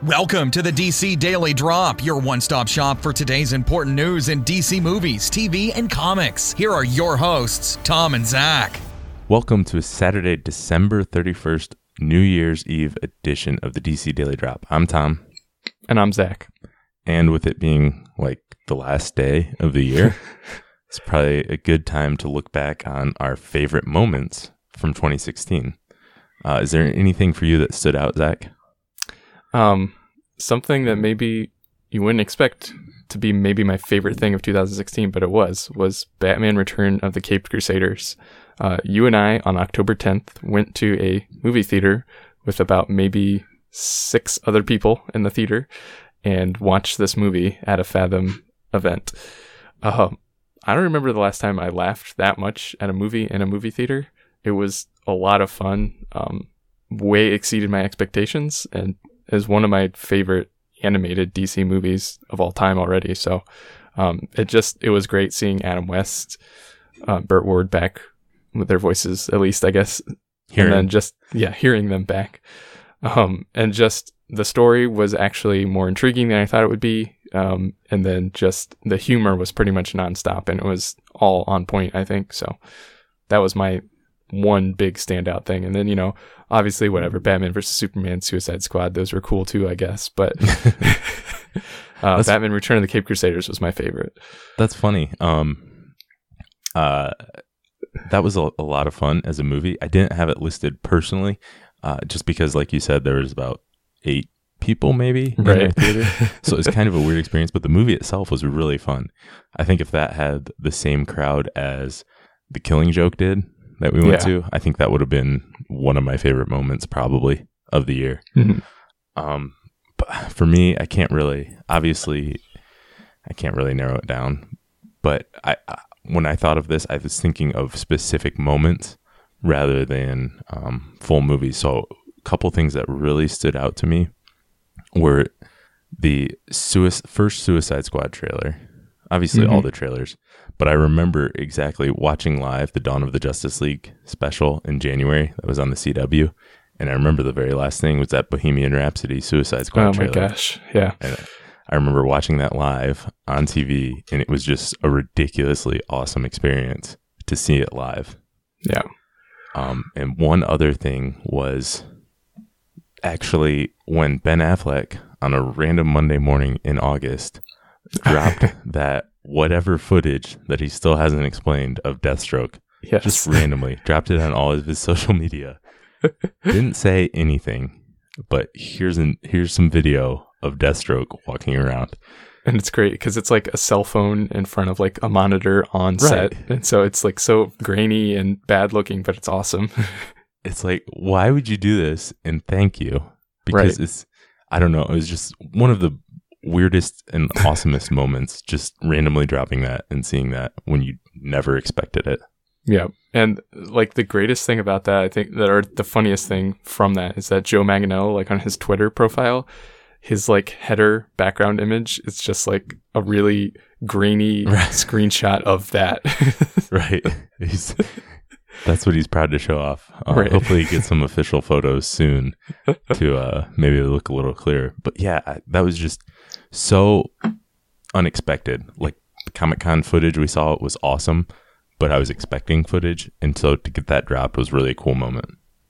Welcome to the DC Daily Drop, your one-stop shop for today's important news in DC movies, TV, and comics. Here are your hosts, Tom and Zach. Welcome to Saturday, December 31st, New Year's Eve edition of the DC Daily Drop. I'm Tom. And I'm Zach. And with it being like the last day of the year, it's probably a good time to look back on our favorite moments from 2016. Is there anything for you that stood out, Zach? Something that maybe you wouldn't expect to be maybe my favorite thing of 2016, but it was Batman Return of the Caped Crusaders. You and I, on October 10th, went to a movie theater with about maybe 6 other people in the theater and watched this movie at a Fathom event. I don't remember the last time I laughed that much at a movie in a movie theater. It was a lot of fun, way exceeded my expectations, and is one of my favorite animated DC movies of all time already. So it was great seeing Adam West, Burt Ward back with their voices, at least, I guess. Hearing them back. And just the story was actually more intriguing than I thought it would be. And then just the humor was pretty much nonstop, and it was all on point, I think. So that was my one big standout thing. And then, obviously whatever, Batman versus Superman, Suicide Squad, those were cool too, I guess. But Batman Return of the Caped Crusaders was my favorite. That's funny. That was a lot of fun as a movie. I didn't have it listed personally, just because, like you said, there was about 8 people maybe in our theater. So it was kind of a weird experience, but the movie itself was really fun. I think if that had the same crowd as The Killing Joke did, that we went to, I think that would have been one of my favorite moments probably of the year. Mm-hmm. But for me, I can't really narrow it down. But when I thought of this, I was thinking of specific moments rather than full movies. So a couple things that really stood out to me were the first Suicide Squad trailer. Obviously, all the trailers. But I remember exactly watching live the Dawn of the Justice League special in January that was on the CW. And I remember the very last thing was that Bohemian Rhapsody Suicide Squad trailer. Oh my gosh, yeah. And I remember watching that live on TV, and it was just a ridiculously awesome experience to see it live. Yeah. And one other thing was actually when Ben Affleck on a random Monday morning in August dropped that whatever footage that he still hasn't explained of Deathstroke. Yes. Just randomly dropped it on all of his social media. Didn't say anything, but here's some video of Deathstroke walking around. And it's great because it's like a cell phone in front of like a monitor on set. And so it's like so grainy and bad looking, but it's awesome. It's like, why would you do this? And thank you. Because it's, I don't know, it was just one of the weirdest and awesomest moments, just randomly dropping that and seeing that when you never expected it. Yeah. And like the greatest thing about that, I think the funniest thing from that is that Joe Manganiello, like on his Twitter profile, his like header background image is just like a really grainy screenshot of that. Right. That's what he's proud to show off. Hopefully he gets some official photos soon to maybe look a little clearer. But yeah, that was just so unexpected. Like the Comic-Con footage we saw was awesome, but I was expecting footage. And so to get that dropped was really a cool moment.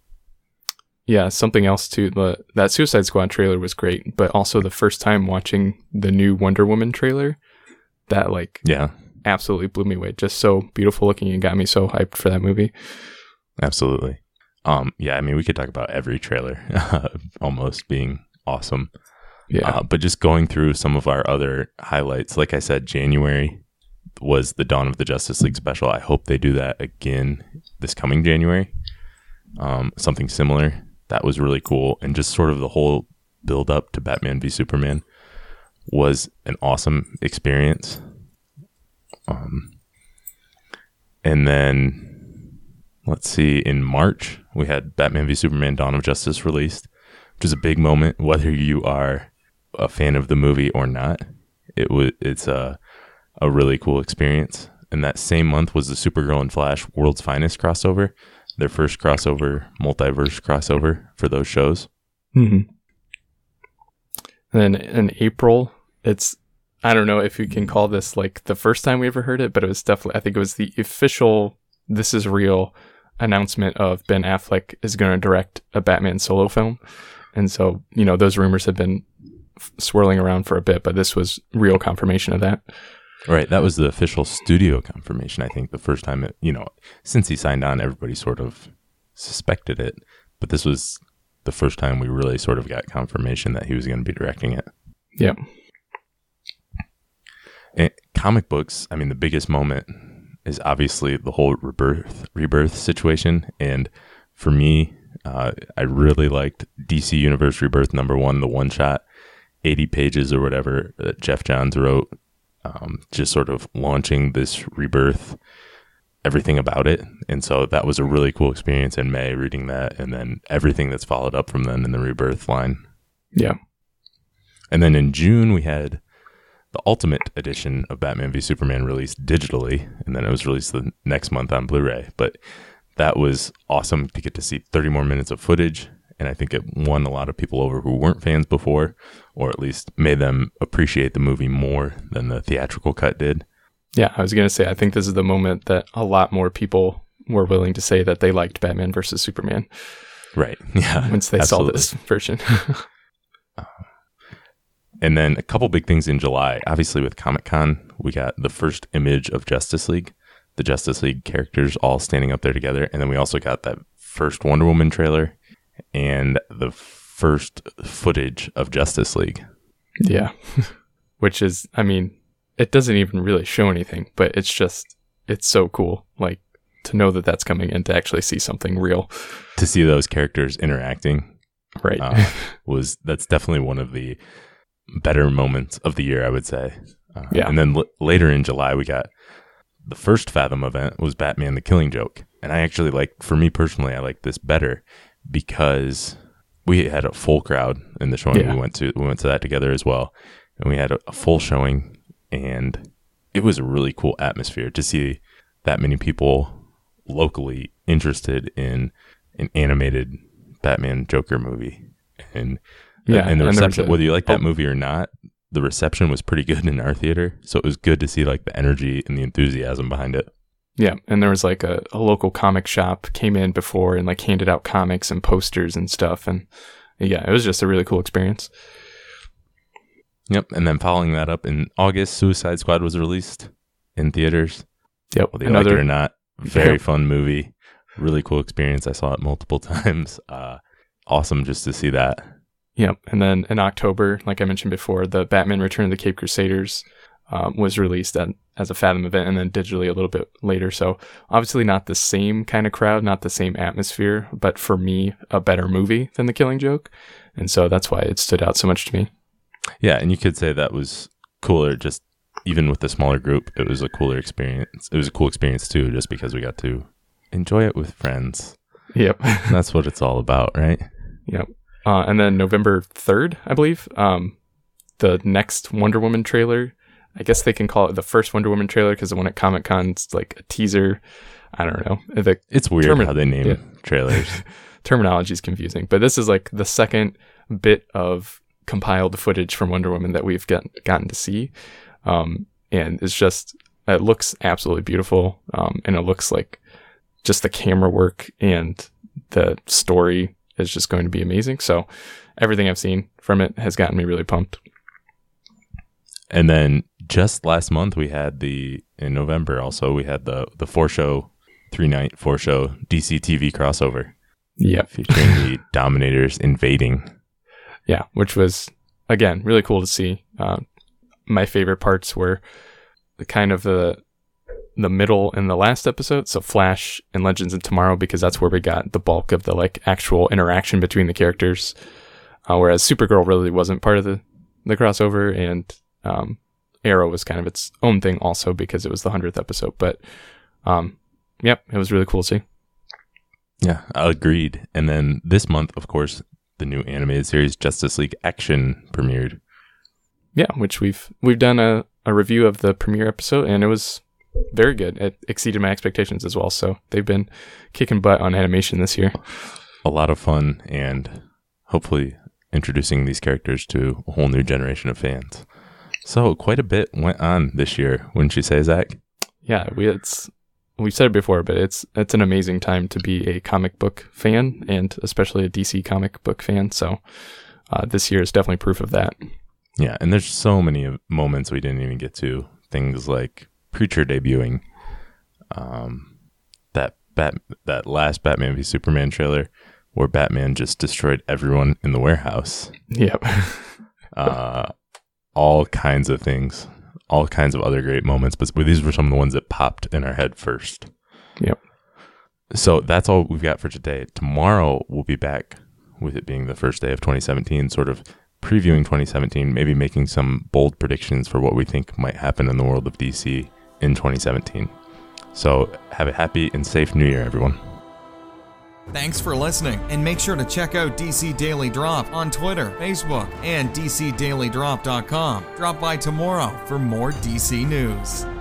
Yeah, something else too. That Suicide Squad trailer was great, but also the first time watching the new Wonder Woman trailer, that absolutely blew me away. Just so beautiful looking and got me so hyped for that movie. Absolutely. I mean, we could talk about every trailer almost being awesome. Yeah. But just going through some of our other highlights, like I said, January was the Dawn of the Justice League special. I hope they do that again this coming January. Something similar. That was really cool. And just sort of the whole build up to Batman v Superman was an awesome experience. And then let's see, in March we had Batman v Superman Dawn of Justice released, which is a big moment whether you are a fan of the movie or not. It's a really cool experience. And that same month was the Supergirl and Flash World's Finest crossover, their first multiverse crossover for those shows. Mm-hmm. And then in April, I don't know if you can call this like the first time we ever heard it, but it was definitely, I think it was the official This Is Real announcement of Ben Affleck is going to direct a Batman solo film. And so, those rumors have been swirling around for a bit, but this was real confirmation of that. Right. That was the official studio confirmation. I think the first time since he signed on, everybody sort of suspected it, but this was the first time we really sort of got confirmation that he was going to be directing it. Yeah. And comic books, I mean, the biggest moment is obviously the whole rebirth situation. And for me, I really liked DC Universe Rebirth #1, the one shot, 80 pages or whatever that Jeff Johns wrote, just sort of launching this rebirth, everything about it. And so that was a really cool experience in May reading that, and then everything that's followed up from then in the rebirth line. Yeah. And then in June, we had the Ultimate Edition of Batman v Superman released digitally, and then it was released the next month on Blu-ray. But that was awesome to get to see 30 more minutes of footage, and I think it won a lot of people over who weren't fans before, or at least made them appreciate the movie more than the theatrical cut did. Yeah, I was going to say, I think this is the moment that a lot more people were willing to say that they liked Batman versus Superman. Right, yeah. Once they saw this version. And then a couple big things in July. Obviously, with Comic-Con, we got the first image of Justice League, the Justice League characters all standing up there together. And then we also got that first Wonder Woman trailer and the first footage of Justice League. Yeah. Which is, I mean, it doesn't even really show anything, but it's so cool. Like, to know that that's coming and to actually see something real. To see those characters interacting. Right. That's definitely one of the better moments of the year, I would say. Yeah. And then later in July, we got the first Fathom event was Batman the Killing Joke. And I actually for me personally, I like this better because we had a full crowd in the showing. Yeah. We went to that together as well. And we had a full showing, and it was a really cool atmosphere to see that many people locally interested in an animated Batman Joker movie. And and the reception, whether you like that movie or not, the reception was pretty good in our theater. So it was good to see the energy and the enthusiasm behind it. Yeah, and there was a local comic shop came in before and handed out comics and posters and stuff. And yeah, it was just a really cool experience. Yep, and then following that up in August, Suicide Squad was released in theaters. Yep. Whether you like it or not, very fun movie. Really cool experience. I saw it multiple times. Awesome just to see that. Yep. And then in October, like I mentioned before, the Batman Return of the Caped Crusaders was released as a Fathom event and then digitally a little bit later. So obviously not the same kind of crowd, not the same atmosphere, but for me, a better movie than The Killing Joke. And so that's why it stood out so much to me. Yeah. And you could say that was cooler, just even with the smaller group, it was a cooler experience. It was a cool experience too, just because we got to enjoy it with friends. Yep. That's what it's all about, right? Yep. And then November 3rd, I believe, the next Wonder Woman trailer. I guess they can call it the first Wonder Woman trailer because the one at Comic-Con is a teaser. I don't know. It's weird how they name trailers. Terminology is confusing. But this is the second bit of compiled footage from Wonder Woman that we've gotten to see. And it looks absolutely beautiful. And it looks like just the camera work and the story is just going to be amazing. So everything I've seen from it has gotten me really pumped. And then just last month in November also, we had the 3-night 4-show DC TV crossover. Yep. Featuring the Dominators invading. Yeah, which was, again, really cool to see. My favorite parts were the middle and the last episode, so Flash and Legends of Tomorrow, because that's where we got the bulk of the actual interaction between the characters, whereas Supergirl really wasn't part of the crossover, and Arrow was kind of its own thing also because it was the 100th episode. But it was really cool to see. Yeah, agreed. And then this month, of course, the new animated series Justice League Action premiered. Yeah, which we've done a review of the premiere episode, and it was very good. It exceeded my expectations as well. So they've been kicking butt on animation this year. A lot of fun and hopefully introducing these characters to a whole new generation of fans. So quite a bit went on this year, wouldn't you say, Zach? Yeah, we've said it before, but it's an amazing time to be a comic book fan, and especially a DC comic book fan. So this year is definitely proof of that. Yeah, and there's so many moments we didn't even get to. Things like Preacher debuting, that last Batman v Superman trailer where Batman just destroyed everyone in the warehouse. Yep. All kinds of things, all kinds of other great moments, but these were some of the ones that popped in our head first. Yep. So that's all we've got for today. Tomorrow we'll be back with it being the first day of 2017, sort of previewing 2017, maybe making some bold predictions for what we think might happen in the world of DC in 2017. So have a happy and safe New Year, everyone. Thanks for listening, and make sure to check out DC Daily Drop on Twitter, Facebook, and DCDailyDrop.com. Drop by tomorrow for more DC news.